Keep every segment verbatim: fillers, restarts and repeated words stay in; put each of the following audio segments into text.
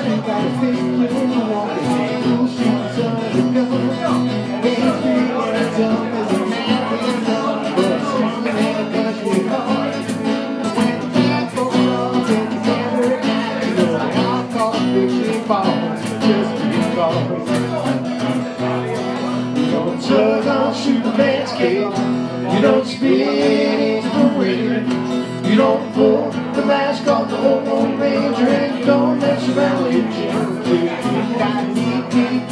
ain't got a fix when you walk in. Who shoots on the gun? Ain't free and dumb as a man being dumb, but screaming at a country heart. When the flag goes off in December at night, you know I got caught victory balls just because. You don't tug on shoot a man's cape. You don't spit into the wind. You don't pull the mask off the old Lone Ranger, and you don't mess around with your Jim. You got E P P.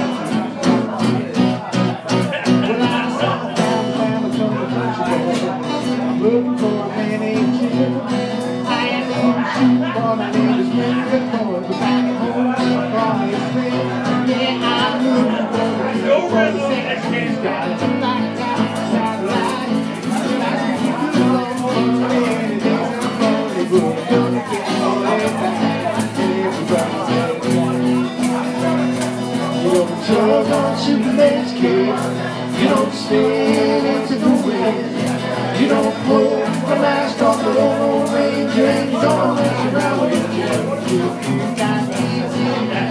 Well, I saw down Alabama come to country boy. I'm looking for a man named Jim. I am the shooting boy, my name is Randy McCoy. But back at home, I call me a friend. Yeah, I'm looking for a man named Jim. He's got it knocked out. You don't tug on Superman's cape. You don't spin into the wind. You don't pull the mask off the Lone Ranger, and you don't mess around with your Jim. You got easy.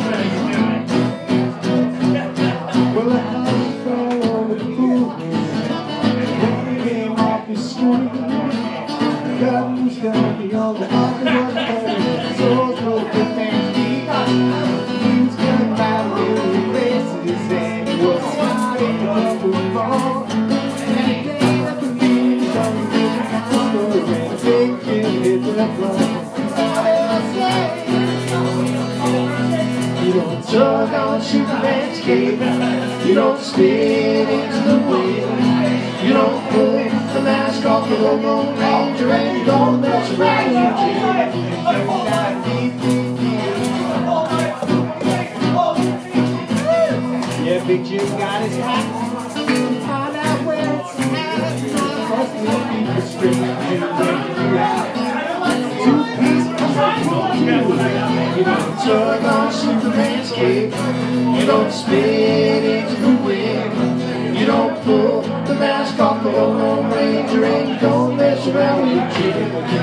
Well, I fell on the pool when you came off your screen. God was gonna be on the other one, so go get that deep. He was gonna buy little races, and he was smiling up the ball. And the day that the beach on the river counter, and the big kid hit the floor. You don't tug on Superman's cape. You don't spit into the wind. You don't pull the mask off the Lone Ranger, and you don't mess around with your Jim. Yeah, Big Jim got his hat. Find out where it's at. Cause we'll be the straight and two-piece you don't tug on Superman's cape. You don't spit into the wind. You don't pull the mask off the Lone Ranger, and you don't mess around with your Jim.